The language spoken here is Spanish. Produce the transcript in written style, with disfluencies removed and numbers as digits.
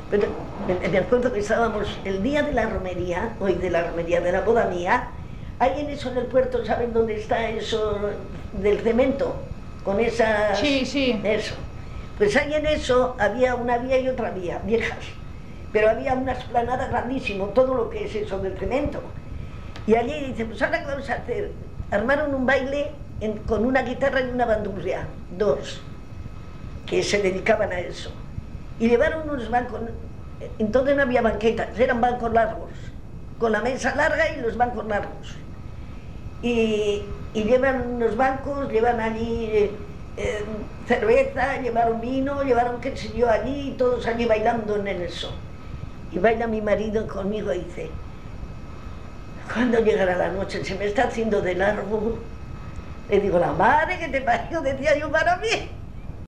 Pero me acuerdo que estábamos el día de la romería, hoy de la romería de la boda mía, ahí en eso en el puerto, ¿saben dónde está eso del cemento? Con esas... Sí, sí. Eso. Pues ahí en eso había una vía y otra vía, viejas. Pero había una explanada grandísimo, todo lo que es eso del cemento. Y allí dice, pues ahora qué vamos a hacer. Armaron un baile con una guitarra y una bandurria, dos, que se dedicaban a eso. Y llevaron unos bancos, entonces no había banquetas, eran bancos largos, con la mesa larga y los bancos largos. Y llevan unos bancos, llevan allí cerveza, llevaron vino, llevaron qué sé yo allí, y todos allí bailando en eso. Y baila mi marido conmigo y dice, ¿cuándo llegará la noche? Se me está haciendo de largo. Le digo, la madre que te parió, decía yo para mí.